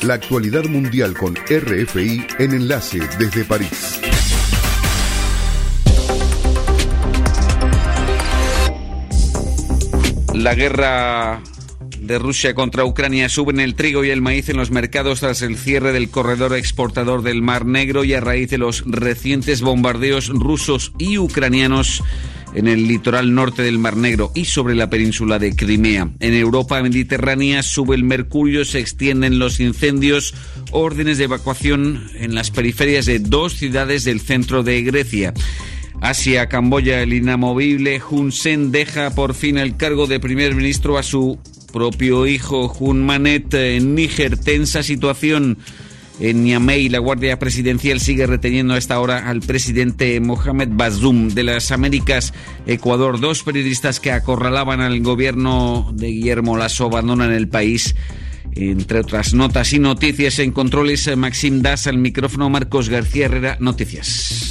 La actualidad mundial con RFI en Enlace desde París. La guerra de Rusia contra Ucrania. Suben el trigo y el maíz en los mercados tras el cierre del corredor exportador del Mar Negro y a raíz de los recientes bombardeos rusos y ucranianos en el litoral norte del Mar Negro y sobre la península de Crimea. En Europa mediterránea sube el mercurio, se extienden los incendios, órdenes de evacuación en las periferias de 2 ciudades del centro de Grecia. Asia, Camboya, el inamovible Hun Sen deja por fin el cargo de primer ministro a su propio hijo Hun Manet. En Níger, tensa situación. En Niamey, la Guardia Presidencial sigue reteniendo a esta hora al presidente Mohamed Bazoum. De las Américas, Ecuador, 2 periodistas que acorralaban al gobierno de Guillermo Lasso abandonan el país. Entre otras notas y noticias en controles, Maxim Das, al micrófono Marcos García Herrera, noticias.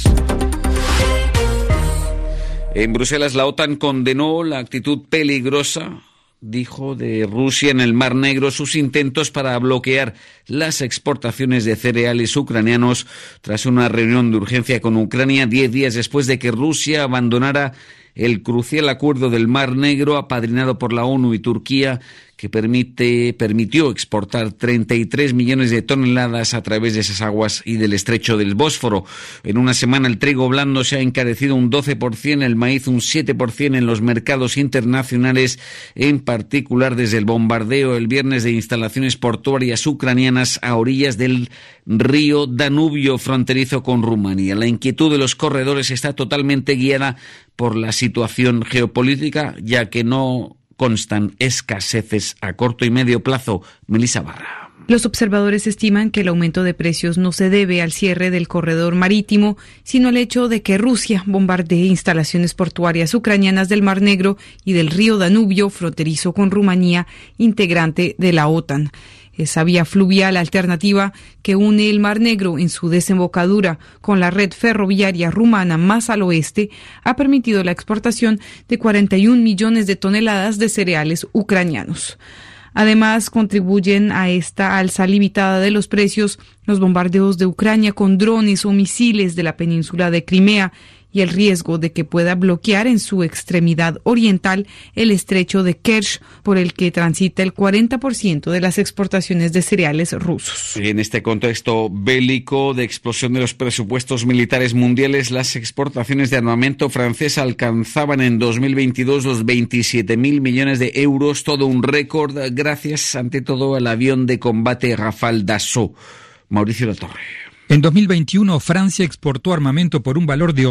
En Bruselas, la OTAN condenó la actitud peligrosa, dijo, de Rusia en el Mar Negro, sus intentos para bloquear las exportaciones de cereales ucranianos tras una reunión de urgencia con Ucrania 10 días después de que Rusia abandonara el crucial acuerdo del Mar Negro apadrinado por la ONU y Turquía, que permitió exportar 33 millones de toneladas a través de esas aguas y del estrecho del Bósforo. En una semana el trigo blando se ha encarecido un 12%, el maíz un 7% en los mercados internacionales, en particular desde el bombardeo el viernes de instalaciones portuarias ucranianas a orillas del río Danubio fronterizo con Rumanía. La inquietud de los corredores está totalmente guiada por la situación geopolítica, ya que no constan escaseces a corto y medio plazo. Melissa Barra. Los observadores estiman que el aumento de precios no se debe al cierre del corredor marítimo, sino al hecho de que Rusia bombardee instalaciones portuarias ucranianas del Mar Negro y del río Danubio, fronterizo con Rumanía, integrante de la OTAN. Esa vía fluvial alternativa que une el Mar Negro en su desembocadura con la red ferroviaria rumana más al oeste ha permitido la exportación de 41 millones de toneladas de cereales ucranianos. Además, contribuyen a esta alza limitada de los precios los bombardeos de Ucrania con drones o misiles de la península de Crimea y el riesgo de que pueda bloquear en su extremidad oriental el estrecho de Kerch, por el que transita el 40% de las exportaciones de cereales rusos. En este contexto bélico de explosión de los presupuestos militares mundiales, las exportaciones de armamento francés alcanzaban en 2022 los 27.000 millones de euros, todo un récord, gracias ante todo al avión de combate Rafale Dassault. Mauricio Latorre. En 2021, Francia exportó armamento por un valor de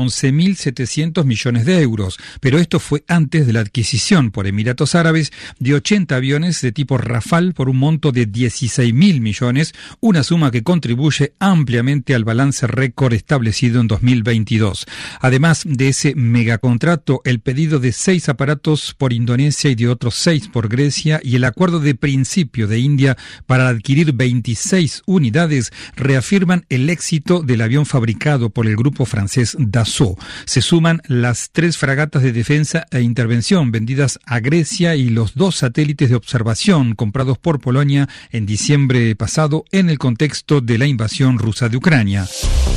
11.700 millones de euros, pero esto fue antes de la adquisición por Emiratos Árabes de 80 aviones de tipo Rafale por un monto de 16.000 millones, una suma que contribuye ampliamente al balance récord establecido en 2022. Además de ese megacontrato, el pedido de 6 aparatos por Indonesia y de otros 6 por Grecia y el acuerdo de principio de India para adquirir 26 unidades reafirman el éxito del avión fabricado por el grupo francés Dassault. Se suman las 3 fragatas de defensa e intervención vendidas a Grecia y los 2 satélites de observación comprados por Polonia en diciembre pasado en el contexto de la invasión rusa de Ucrania.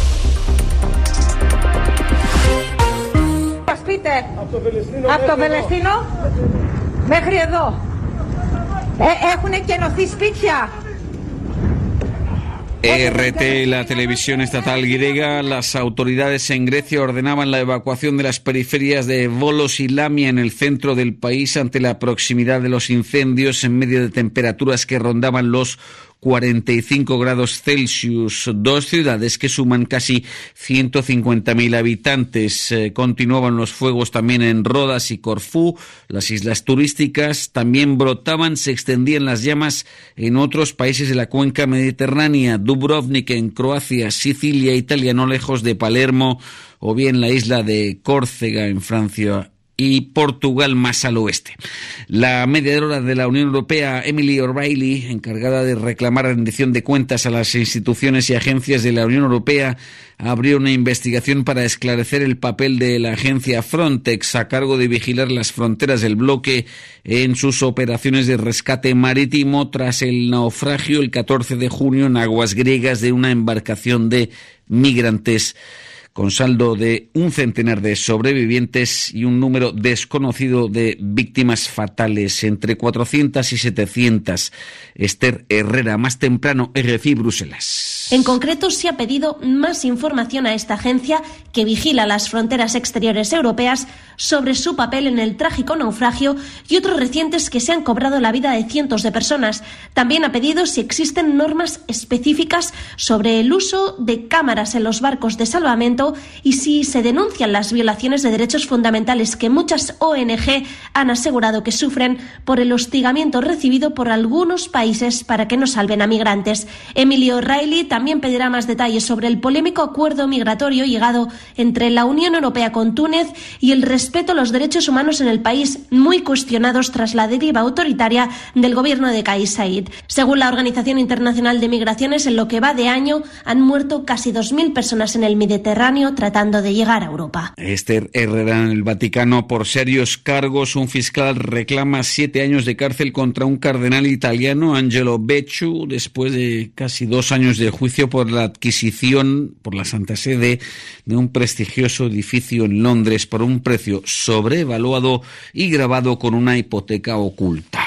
Από το Βελεστίνο μέχρι εδώ. Έχουν κενωθεί σπίτια. RT, la televisión estatal griega, las autoridades en Grecia ordenaban la evacuación de las periferias de Volos y Lamia en el centro del país ante la proximidad de los incendios en medio de temperaturas que rondaban los 45 grados Celsius. 2 ciudades que suman casi 150.000 habitantes. Continuaban los fuegos también en Rodas y Corfú. Las islas turísticas también brotaban, se extendían las llamas en otros países de la cuenca mediterránea. Dubrovnik en Croacia, Sicilia, Italia, no lejos de Palermo, o bien la isla de Córcega en Francia y Portugal más al oeste. La mediadora de la Unión Europea, Emily O'Reilly, encargada de reclamar rendición de cuentas a las instituciones y agencias de la Unión Europea, abrió una investigación para esclarecer el papel de la agencia Frontex a cargo de vigilar las fronteras del bloque en sus operaciones de rescate marítimo tras el naufragio el 14 de junio en aguas griegas de una embarcación de migrantes, con saldo de un centenar de sobrevivientes y un número desconocido de víctimas fatales, entre 400 y 700. Esther Herrera, más temprano, RFI Bruselas. En concreto, se ha pedido más información a esta agencia que vigila las fronteras exteriores europeas sobre su papel en el trágico naufragio y otros recientes que se han cobrado la vida de cientos de personas. También ha pedido si existen normas específicas sobre el uso de cámaras en los barcos de salvamento y si se denuncian las violaciones de derechos fundamentales que muchas ONG han asegurado que sufren por el hostigamiento recibido por algunos países para que no salven a migrantes. Emily O'Reilly también pedirá más detalles sobre el polémico acuerdo migratorio llegado entre la Unión Europea con Túnez y el respeto a los derechos humanos en el país, muy cuestionados tras la deriva autoritaria del gobierno de Kais Saied. Según la Organización Internacional de Migraciones, en lo que va de año han muerto casi 2.000 personas en el Mediterráneo tratando de llegar a Europa. Esther Herrera, en el Vaticano, por serios cargos, un fiscal reclama 7 años de cárcel contra un cardenal italiano, Angelo Becciu, después de casi 2 años de juicio por la adquisición por la Santa Sede de un prestigioso edificio en Londres por un precio sobrevaluado y grabado con una hipoteca oculta.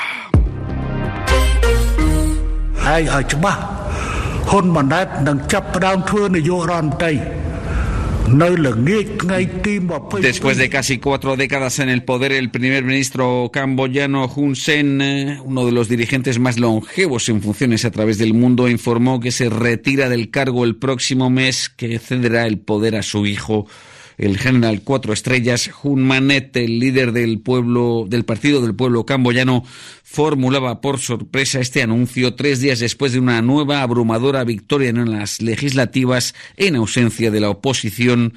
Después de casi 4 décadas en el poder, el primer ministro camboyano Hun Sen, uno de los dirigentes más longevos en funciones a través del mundo, informó que se retira del cargo el próximo mes, que cederá el poder a su hijo, el general 4 estrellas Hun Manet. El líder del Partido del Pueblo camboyano formulaba por sorpresa este anuncio 3 días después de una nueva abrumadora victoria en las legislativas en ausencia de la oposición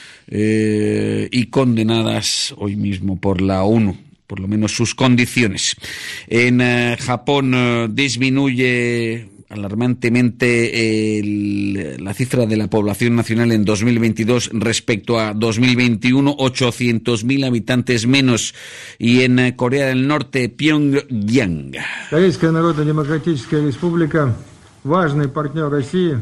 y condenadas hoy mismo por la ONU, por lo menos sus condiciones. En Japón disminuye alarmantemente la cifra de la población nacional en 2022 respecto a 2021, 800.000 habitantes menos. Y en Corea del Norte, Pyongyang. Корейская Народно-Демократическая Республика, важный партнер России.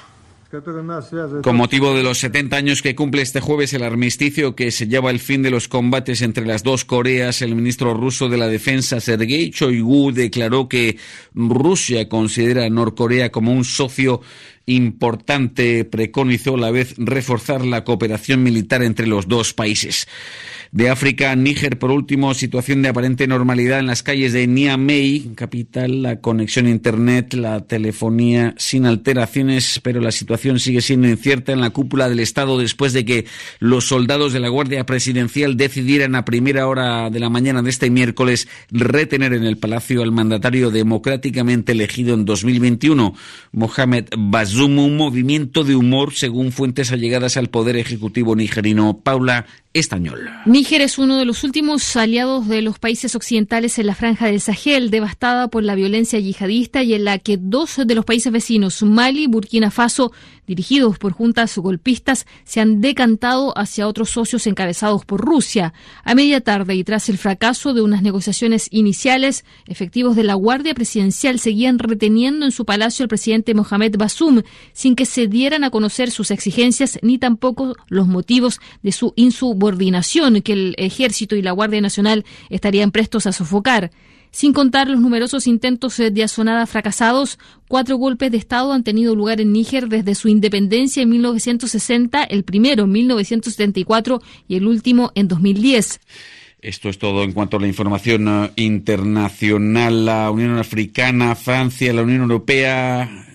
Con motivo de los 70 años que cumple este jueves el armisticio que sellaba el fin de los combates entre las dos Coreas, el ministro ruso de la Defensa, Sergei Shoigu, declaró que Rusia considera a Norcorea como un socio importante. Preconizó a la vez reforzar la cooperación militar entre los dos países. De África, Níger, por último, situación de aparente normalidad en las calles de Niamey, capital, la conexión a internet, la telefonía sin alteraciones, pero la situación sigue siendo incierta en la cúpula del Estado después de que los soldados de la Guardia Presidencial decidieran a primera hora de la mañana de este miércoles retener en el palacio al mandatario democráticamente elegido en 2021, Mohamed Bazoum, un movimiento de humor según fuentes allegadas al poder ejecutivo nigerino. Paula Estañol. Níger es uno de los últimos aliados de los países occidentales en la franja del Sahel, devastada por la violencia yihadista y en la que 2 de los países vecinos, Mali y Burkina Faso, dirigidos por juntas golpistas, se han decantado hacia otros socios encabezados por Rusia. A media tarde y tras el fracaso de unas negociaciones iniciales, efectivos de la Guardia Presidencial seguían reteniendo en su palacio al presidente Mohamed Bazoum, sin que se dieran a conocer sus exigencias ni tampoco los motivos de su insubordinación, que el Ejército y la Guardia Nacional estarían prestos a sofocar. Sin contar los numerosos intentos de asonada fracasados, 4 golpes de Estado han tenido lugar en Níger desde su independencia en 1960, el primero en 1974 y el último en 2010. Esto es todo en cuanto a la información internacional. La Unión Africana, Francia, la Unión Europea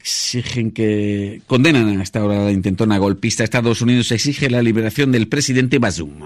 condenan hasta ahora a la intentona golpista. Estados Unidos exige la liberación del presidente Bazoum.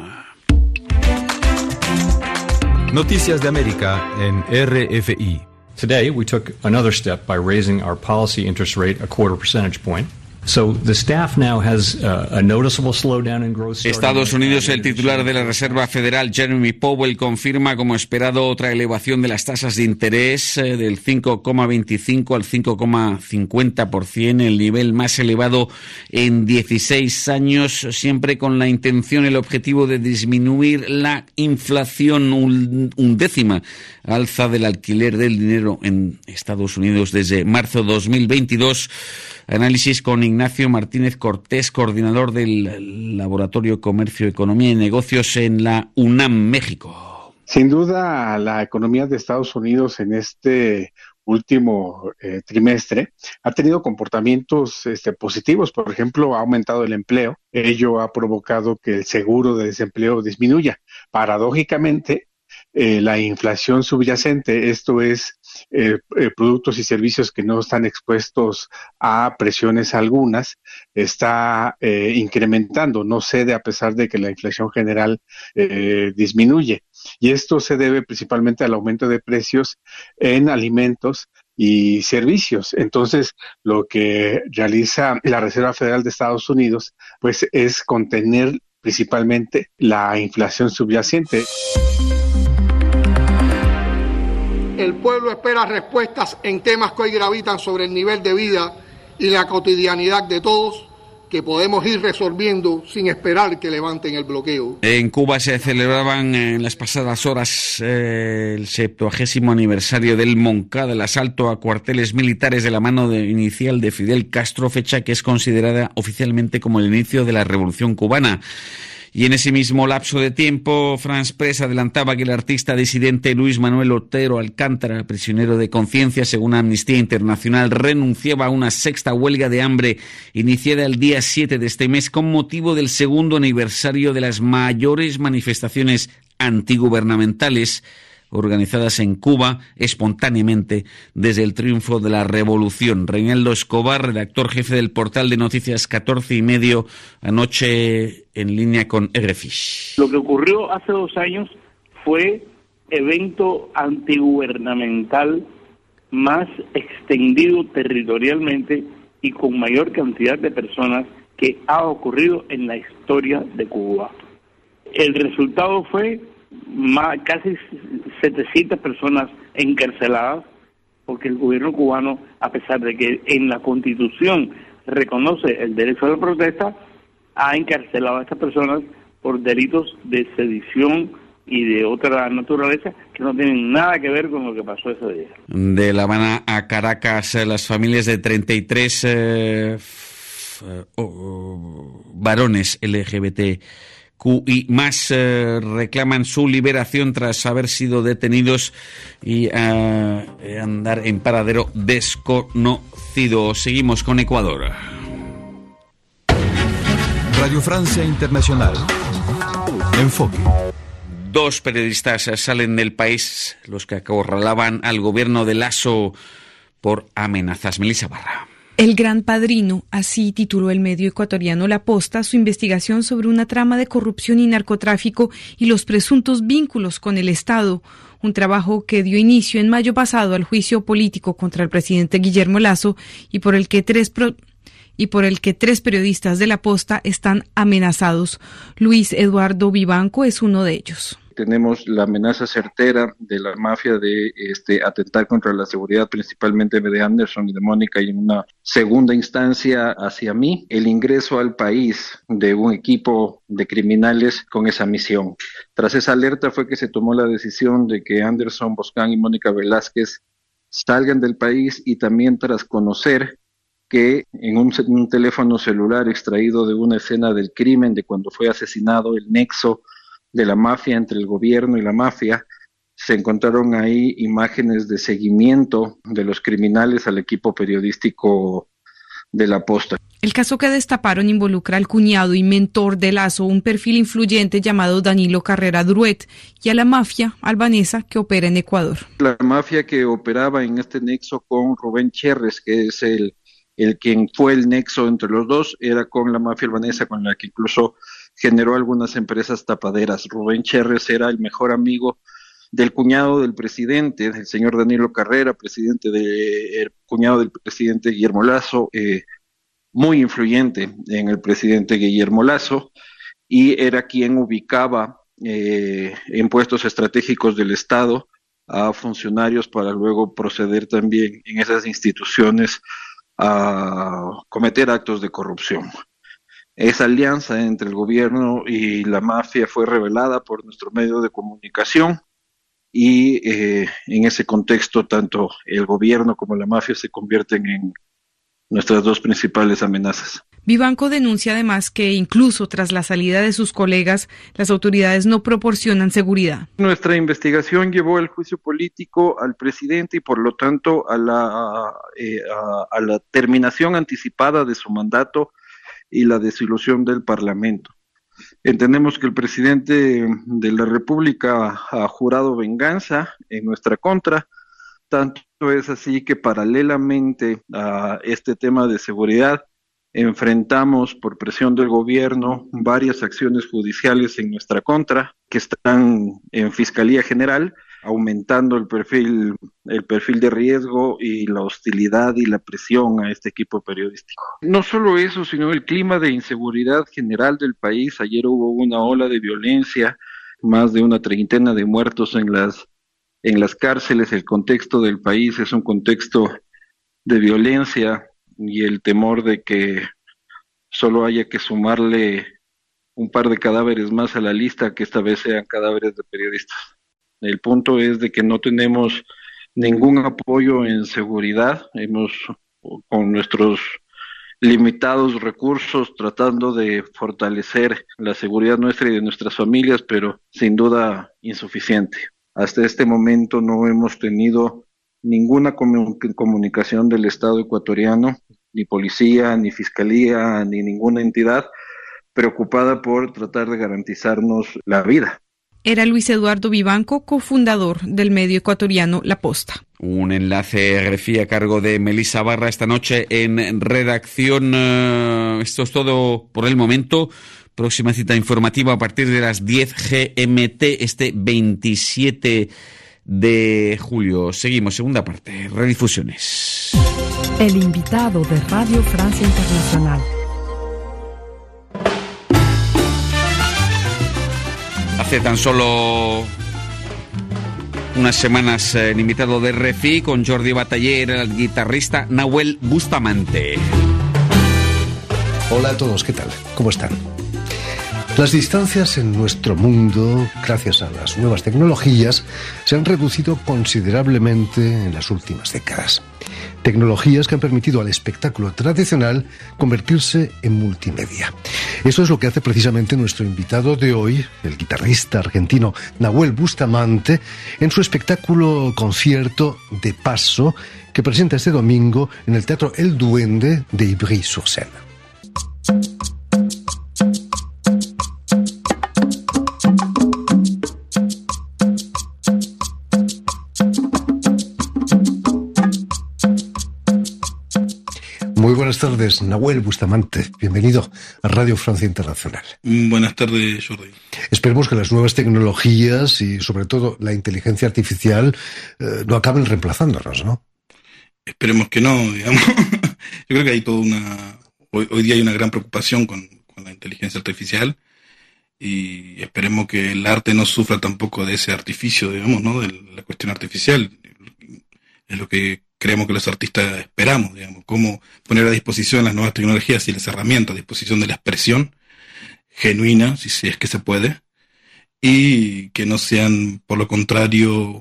Noticias de América en RFI. Today we took another step by raising our policy interest rate a 0.25 percentage point. Estados Unidos, el titular de la Reserva Federal, Jeremy Powell, confirma como esperado otra elevación de las tasas de interés del 5,25 al 5,50%, el nivel más elevado en 16 años, siempre con la intención, el objetivo de disminuir la inflación, undécima alza del alquiler del dinero en Estados Unidos desde marzo 2022. Análisis con Ignacio Martínez Cortés, coordinador del Laboratorio Comercio, Economía y Negocios en la UNAM, México. Sin duda, la economía de Estados Unidos en este último trimestre ha tenido comportamientos positivos. Por ejemplo, ha aumentado el empleo. Ello ha provocado que el seguro de desempleo disminuya. Paradójicamente, la inflación subyacente, esto es, productos y servicios que no están expuestos a presiones algunas, está incrementando, no cede a pesar de que la inflación general disminuye. Y esto se debe principalmente al aumento de precios en alimentos y servicios. Entonces, lo que realiza la Reserva Federal de Estados Unidos, pues, es contener principalmente la inflación subyacente. El pueblo espera respuestas en temas que hoy gravitan sobre el nivel de vida y la cotidianidad de todos, que podemos ir resolviendo sin esperar que levanten el bloqueo. En Cuba se celebraban en las pasadas horas el 70º aniversario del Moncada, el asalto a cuarteles militares de la mano inicial de Fidel Castro, fecha que es considerada oficialmente como el inicio de la Revolución Cubana. Y en ese mismo lapso de tiempo, France Press adelantaba que el artista disidente Luis Manuel Otero Alcántara, prisionero de conciencia según Amnistía Internacional, renunciaba a una sexta huelga de hambre iniciada el día 7 de este mes con motivo del segundo aniversario de las mayores manifestaciones antigubernamentales organizadas en Cuba espontáneamente desde el triunfo de la revolución. Reinaldo Escobar, redactor jefe del portal de noticias 14:30, anoche en línea con RFI. Lo que ocurrió hace 2 años fue evento antigubernamental más extendido territorialmente y con mayor cantidad de personas que ha ocurrido en la historia de Cuba. El resultado fue casi 700 personas encarceladas, porque el gobierno cubano, a pesar de que en la Constitución reconoce el derecho a la protesta, ha encarcelado a estas personas por delitos de sedición y de otra naturaleza que no tienen nada que ver con lo que pasó ese día. De La Habana a Caracas, las familias de 33 varones LGBTQI más reclaman su liberación tras haber sido detenidos y andar en paradero desconocido. Seguimos con Ecuador. Radio Francia Internacional. Enfoque. 2 periodistas salen del país, los que acorralaban al gobierno de Lasso por amenazas. Melissa Barra. El Gran Padrino, así tituló el medio ecuatoriano La Posta su investigación sobre una trama de corrupción y narcotráfico y los presuntos vínculos con el Estado, un trabajo que dio inicio en mayo pasado al juicio político contra el presidente Guillermo Lasso y por el que tres periodistas de La Posta están amenazados. Luis Eduardo Vivanco es uno de ellos. Tenemos la amenaza certera de la mafia de atentar contra la seguridad, principalmente de Anderson y de Mónica, y en una segunda instancia hacia mí, el ingreso al país de un equipo de criminales con esa misión. Tras esa alerta fue que se tomó la decisión de que Anderson Boscán y Mónica Velázquez salgan del país, y también tras conocer que en un teléfono celular extraído de una escena del crimen de cuando fue asesinado, el nexo de la mafia entre el gobierno y la mafia, se encontraron ahí imágenes de seguimiento de los criminales al equipo periodístico de La Posta. El caso que destaparon involucra al cuñado y mentor de Lasso, un perfil influyente llamado Danilo Carrera Druet, y a la mafia albanesa que opera en Ecuador. La mafia que operaba en este nexo con Rubén Cherres, que es el quien fue el nexo entre los dos, era con la mafia albanesa, con la que incluso generó algunas empresas tapaderas. Rubén Cherres era el mejor amigo del cuñado del presidente, el señor Danilo Carrera, cuñado del presidente Guillermo Lasso, muy influyente en el presidente Guillermo Lasso y era quien ubicaba en puestos estratégicos del Estado a funcionarios para luego proceder también en esas instituciones a cometer actos de corrupción. Esa alianza entre el gobierno y la mafia fue revelada por nuestro medio de comunicación y en ese contexto tanto el gobierno como la mafia se convierten en nuestras dos principales amenazas. Vivanco denuncia además que incluso tras la salida de sus colegas, las autoridades no proporcionan seguridad. Nuestra investigación llevó al juicio político al presidente y por lo tanto a la terminación anticipada de su mandato y la desilusión del Parlamento. Entendemos que el presidente de la República ha jurado venganza en nuestra contra, tanto es así que paralelamente a este tema de seguridad enfrentamos por presión del gobierno varias acciones judiciales en nuestra contra que están en Fiscalía General, aumentando el perfil de riesgo y la hostilidad y la presión a este equipo periodístico. No solo eso, sino el clima de inseguridad general del país. Ayer hubo una ola de violencia, más de una treintena de muertos en las cárceles. El contexto del país es un contexto de violencia y el temor de que solo haya que sumarle un par de cadáveres más a la lista, que esta vez sean cadáveres de periodistas. El punto es de que no tenemos ningún apoyo en seguridad. Hemos, con nuestros limitados recursos, tratando de fortalecer la seguridad nuestra y de nuestras familias, pero sin duda insuficiente. Hasta este momento no hemos tenido ninguna comunicación del Estado ecuatoriano, ni policía, ni fiscalía, ni ninguna entidad preocupada por tratar de garantizarnos la vida. Era Luis Eduardo Vivanco, cofundador del medio ecuatoriano La Posta. Un enlace RFI a cargo de Melissa Barra esta noche en redacción. Esto es todo por el momento. Próxima cita informativa a partir de las 10 GMT este 27 de julio. Seguimos, segunda parte, redifusiones. El invitado de Radio Francia Internacional. Hace tan solo unas semanas el invitado de RFI con Jordi Bataller, el guitarrista Nahuel Bustamante. Hola a todos, ¿qué tal? ¿Cómo están? Las distancias en nuestro mundo, gracias a las nuevas tecnologías, se han reducido considerablemente en las últimas décadas. Tecnologías que han permitido al espectáculo tradicional convertirse en multimedia. Eso es lo que hace precisamente nuestro invitado de hoy, el guitarrista argentino Nahuel Bustamante, en su espectáculo concierto de paso que presenta este domingo en el Teatro El Duende de Ivry-sur-Seine. Muy buenas tardes, Nahuel Bustamante. Bienvenido a Radio Francia Internacional. Buenas tardes, Jordi. Esperemos que las nuevas tecnologías y, sobre todo, la inteligencia artificial no acaben reemplazándonos, ¿no? Esperemos que no, digamos. Yo creo que hay toda hoy día hay una gran preocupación con la inteligencia artificial y esperemos que el arte no sufra tampoco de ese artificio, digamos, ¿no? De la cuestión artificial. Es lo que creemos que los artistas esperamos, digamos, cómo poner a disposición las nuevas tecnologías y las herramientas a disposición de la expresión genuina, si es que se puede, y que no sean, por lo contrario,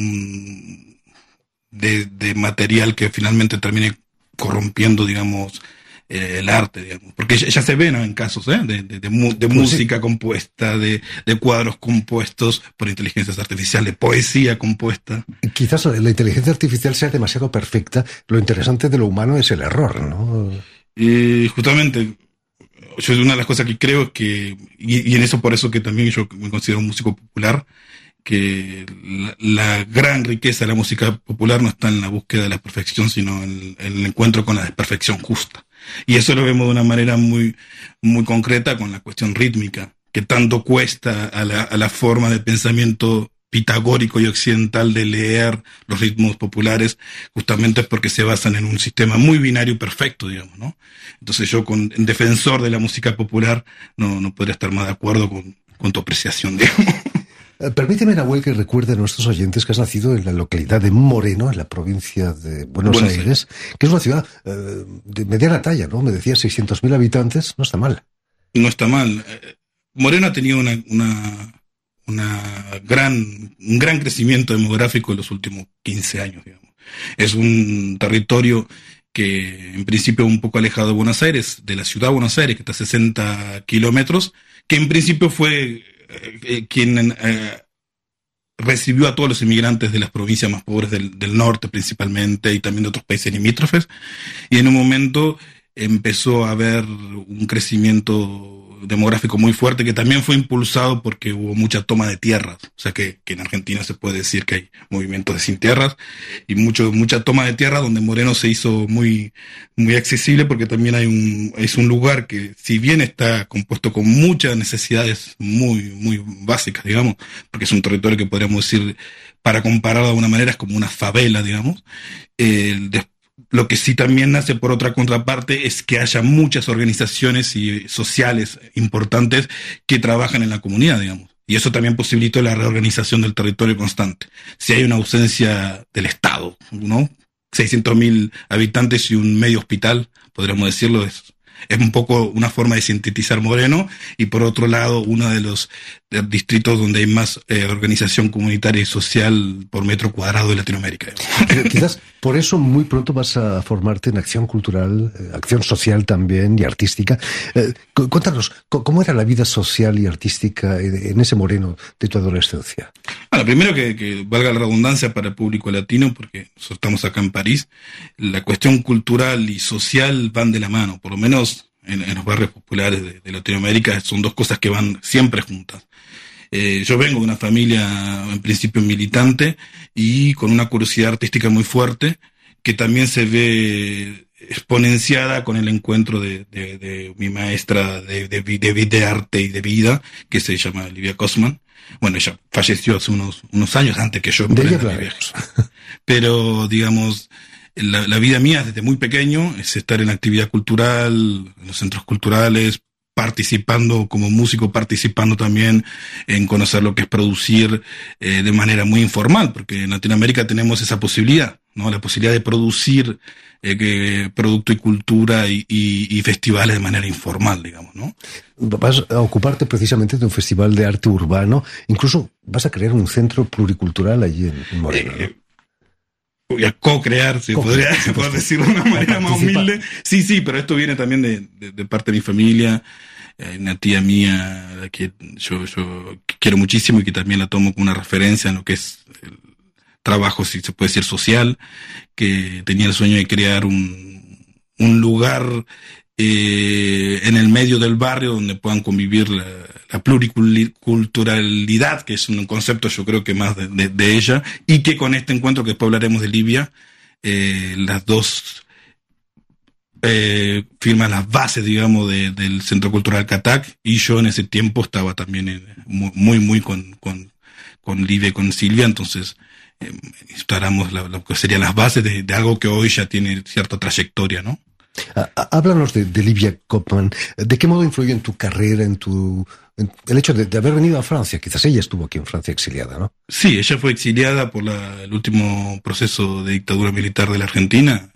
de material que finalmente termine corrompiendo, digamos, el arte, digamos, porque ya se ven, ¿no?, en casos de música compuesta, de cuadros compuestos por inteligencias artificiales, poesía compuesta. Quizás la inteligencia artificial sea demasiado perfecta. Lo interesante de lo humano es el error, ¿no? Justamente, una de las cosas que creo es que, y en eso por eso que también yo me considero un músico popular, que la gran riqueza de la música popular no está en la búsqueda de la perfección, sino en el encuentro con la desperfección justa. Y eso lo vemos de una manera muy, muy concreta con la cuestión rítmica, que tanto cuesta a la forma de pensamiento pitagórico y occidental de leer los ritmos populares, justamente es porque se basan en un sistema muy binario perfecto, digamos, ¿no? Entonces yo, en defensor de la música popular, no podría estar más de acuerdo con tu apreciación, digamos. Permíteme, Nahuel, que recuerde a nuestros oyentes que has nacido en la localidad de Moreno, en la provincia de Buenos Aires, que es una ciudad de mediana talla, ¿no? Me decías 600.000 habitantes, no está mal. No está mal. Moreno ha tenido un gran crecimiento demográfico en los últimos 15 años, digamos. Es un territorio que en principio un poco alejado de Buenos Aires, de la ciudad de Buenos Aires, que está a 60 kilómetros, que en principio fue quien recibió a todos los inmigrantes de las provincias más pobres del norte principalmente, y también de otros países limítrofes, y en un momento empezó a haber un crecimiento demográfico muy fuerte, que también fue impulsado porque hubo mucha toma de tierras. O sea que en Argentina se puede decir que hay movimientos de sin tierras y mucha toma de tierra, donde Moreno se hizo muy, muy accesible, porque también es un lugar que, si bien está compuesto con muchas necesidades muy, muy básicas, digamos, porque es un territorio que podríamos decir, para compararlo de alguna manera, es como una favela, digamos. Lo que sí también nace por otra contraparte es que haya muchas organizaciones sociales importantes que trabajan en la comunidad, digamos. Y eso también posibilitó la reorganización del territorio constante. Si hay una ausencia del Estado, ¿no? 600.000 habitantes y un medio hospital, podríamos decirlo, es un poco una forma de sintetizar Moreno, y por otro lado, uno de los distritos donde hay más organización comunitaria y social por metro cuadrado de Latinoamérica. Pero quizás por eso muy pronto vas a formarte en acción cultural, acción social también y artística. Cuéntanos, ¿cómo era la vida social y artística en ese Moreno de tu adolescencia? Bueno, primero que valga la redundancia para el público latino, porque nosotros estamos acá en París, la cuestión cultural y social van de la mano, por lo menos en los barrios populares de Latinoamérica son dos cosas que van siempre juntas. Yo vengo de una familia en principio militante y con una curiosidad artística muy fuerte, que también se ve exponenciada con el encuentro de mi maestra de arte y de vida, que se llama Livia Cosman. Bueno, ella falleció hace unos años antes que yo emprenda mi viaje. Pero, digamos, la vida mía desde muy pequeño es estar en actividad cultural, en los centros culturales, participando como músico, participando también en conocer lo que es producir de manera muy informal, porque en Latinoamérica tenemos esa posibilidad, ¿no? La posibilidad de producir producto y cultura y festivales de manera informal, digamos, ¿no? Vas a ocuparte precisamente de un festival de arte urbano, incluso vas a crear un centro pluricultural allí en Moreno, ¿no? Voy a co-crear, si podría decirlo de una manera más humilde. Sí, pero esto viene también de parte de mi familia. Una tía mía, a la que yo quiero muchísimo y que también la tomo como una referencia en lo que es el trabajo, si se puede decir, social, que tenía el sueño de crear un lugar en el medio del barrio donde puedan convivir la pluriculturalidad, que es un concepto yo creo que más de ella, y que con este encuentro, que después hablaremos de Livia, las dos firman las bases, digamos, del Centro Cultural Catac, y yo en ese tiempo estaba también muy con Livia y con Silvia, entonces instalamos lo que serían las bases de algo que hoy ya tiene cierta trayectoria, ¿no? Háblanos de Livia Copman. ¿De qué modo influyó en tu carrera, en el hecho de haber venido a Francia? Quizás ella estuvo aquí en Francia exiliada, ¿no? Sí, ella fue exiliada por el último proceso de dictadura militar de la Argentina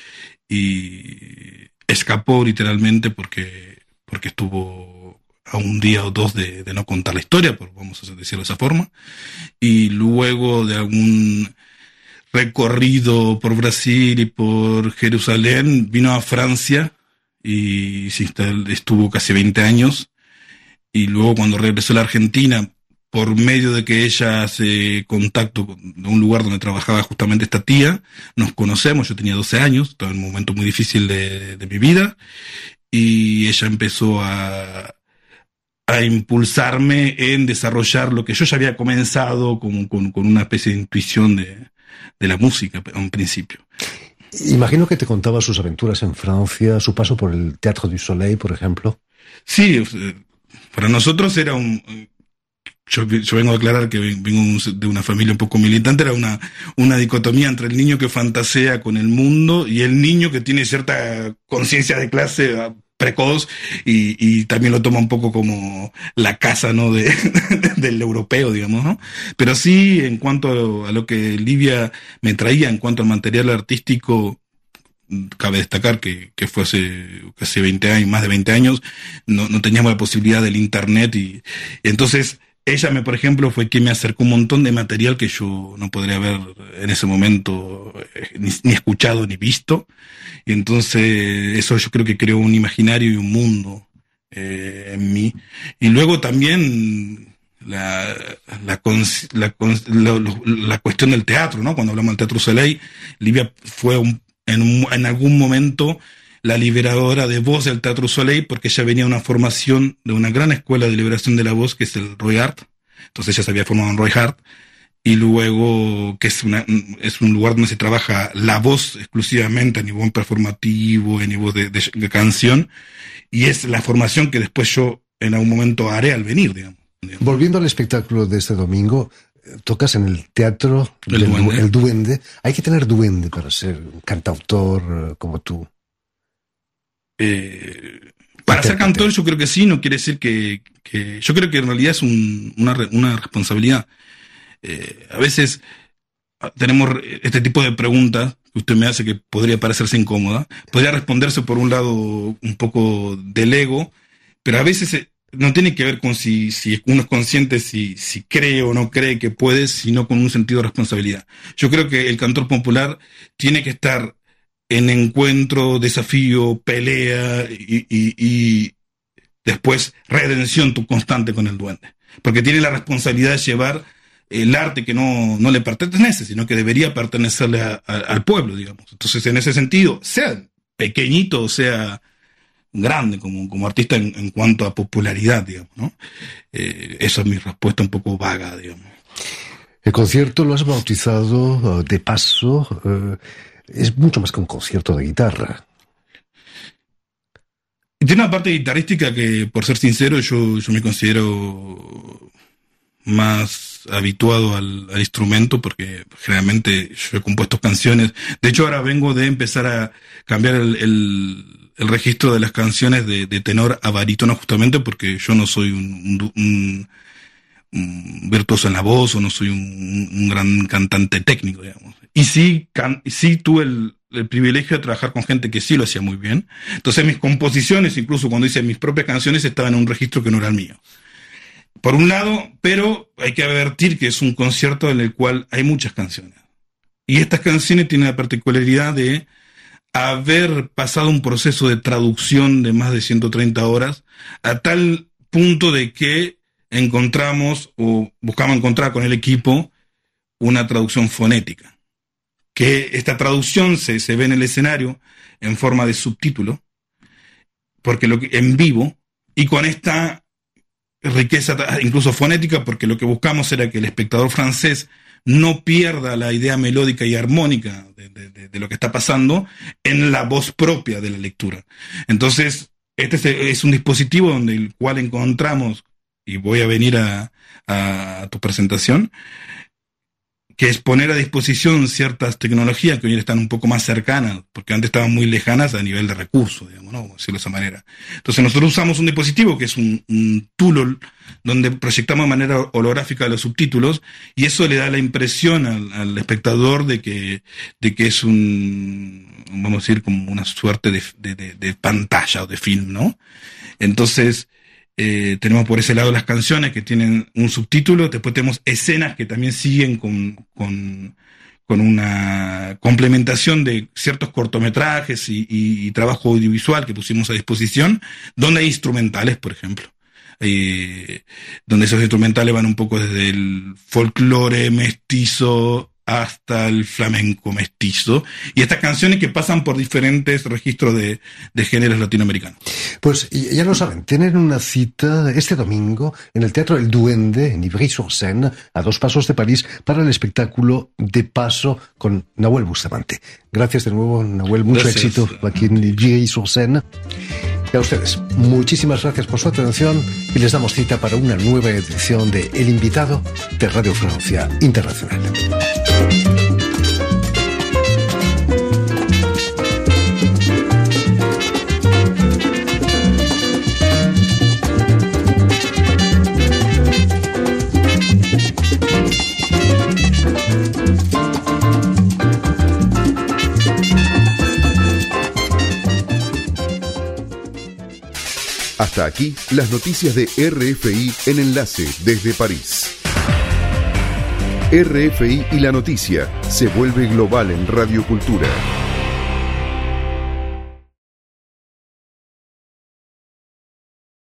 y escapó literalmente porque estuvo a un día o dos de no contar la historia, vamos a decirlo de esa forma, y luego de algún recorrido por Brasil y por Jerusalén, vino a Francia y estuvo casi 20 años, y luego cuando regresó a la Argentina, por medio de que ella hace contacto de un lugar donde trabajaba justamente esta tía, nos conocemos. Yo tenía 12 años, estaba en un momento muy difícil de mi vida, y ella empezó a impulsarme en desarrollar lo que yo ya había comenzado con una especie de intuición de la música a un principio. Imagino que te contaba sus aventuras en Francia, su paso por el Théâtre du Soleil, por ejemplo. Sí, para nosotros era yo vengo a aclarar que vengo de una familia un poco militante, era una dicotomía entre el niño que fantasea con el mundo y el niño que tiene cierta conciencia de clase precoz y también lo toma un poco como la casa, ¿no? del europeo, digamos, ¿no? Pero sí, en cuanto a lo que Livia me traía, en cuanto al material artístico, cabe destacar que fue hace casi 20 años, más de 20 años, no teníamos la posibilidad del internet y entonces ella, por ejemplo, fue quien me acercó un montón de material que yo no podría haber en ese momento ni escuchado ni visto. Y entonces eso yo creo que creó un imaginario y un mundo en mí. Y luego también la cuestión del teatro, ¿no? Cuando hablamos del Teatro Soleil, Livia fue en algún momento la liberadora de voz del Teatro Soleil, porque ella venía de una formación de una gran escuela de liberación de la voz, que es el Roy Hart. Entonces ella se había formado en Roy Hart, y luego que es un lugar donde se trabaja la voz exclusivamente a nivel performativo, a nivel de canción, y es la formación que después yo en algún momento haré al venir, digamos. Volviendo al espectáculo de este domingo, tocas en el teatro El Duende. Hay que tener duende para ser un cantautor como tú. Para ser cantor yo creo que sí, no quiere decir que yo creo que en realidad es una responsabilidad. A veces tenemos este tipo de preguntas que usted me hace que podría parecerse incómoda, podría responderse por un lado un poco del ego, pero a veces no tiene que ver con si uno es consciente, si cree o no cree que puede, sino con un sentido de responsabilidad. Yo creo que el cantor popular tiene que estar en encuentro, desafío, pelea y después redención constante con el duende. Porque tiene la responsabilidad de llevar el arte que no le pertenece, sino que debería pertenecerle al pueblo, digamos. Entonces, en ese sentido, sea pequeñito o sea grande como artista en cuanto a popularidad, digamos, ¿no? Esa es mi respuesta un poco vaga, digamos. El concierto lo has bautizado de paso... es mucho más que un concierto de guitarra. Tiene una parte guitarrística que, por ser sincero, yo me considero más habituado al instrumento, porque generalmente yo he compuesto canciones. De hecho, ahora vengo de empezar a cambiar el registro de las canciones de tenor a barítono, justamente porque yo no soy un virtuoso en la voz, o no soy un gran cantante técnico, digamos. Y sí tuve el privilegio de trabajar con gente que sí lo hacía muy bien. Entonces mis composiciones, incluso cuando hice mis propias canciones, estaban en un registro que no era el mío. Por un lado, pero hay que advertir que es un concierto en el cual hay muchas canciones. Y estas canciones tienen la particularidad de haber pasado un proceso de traducción de más de 130 horas, a tal punto de que encontramos o buscamos encontrar con el equipo una traducción fonética. Que esta traducción se ve en el escenario en forma de subtítulo, porque en vivo, y con esta riqueza incluso fonética, porque lo que buscamos era que el espectador francés no pierda la idea melódica y armónica de lo que está pasando en la voz propia de la lectura. Entonces, este es un dispositivo donde el cual encontramos, y voy a venir a tu presentación, que es poner a disposición ciertas tecnologías que hoy están un poco más cercanas, porque antes estaban muy lejanas a nivel de recursos, digamos, ¿no? Decirlo de esa manera. Entonces nosotros usamos un dispositivo que es un tool donde proyectamos de manera holográfica los subtítulos, y eso le da la impresión al espectador de que es vamos a decir, como una suerte de pantalla o de film, ¿no? Entonces, tenemos por ese lado las canciones que tienen un subtítulo, después tenemos escenas que también siguen con una complementación de ciertos cortometrajes y trabajo audiovisual que pusimos a disposición, donde hay instrumentales, por ejemplo, donde esos instrumentales van un poco desde el folclore mestizo hasta el flamenco mestizo, y estas canciones que pasan por diferentes registros de géneros latinoamericanos. Pues ya lo saben, tienen una cita este domingo en el Teatro El Duende, en Ivry-sur-Seine, a 2 pasos de París, para el espectáculo De Paso con Nahuel Bustamante. Gracias de nuevo, Nahuel, mucho éxito aquí en Ivry-sur-Seine. Y a ustedes, muchísimas gracias por su atención y les damos cita para una nueva edición de El Invitado de Radio Francia Internacional. Hasta aquí las noticias de RFI en Enlace desde París. RFI y la noticia se vuelve global en Radio Cultura.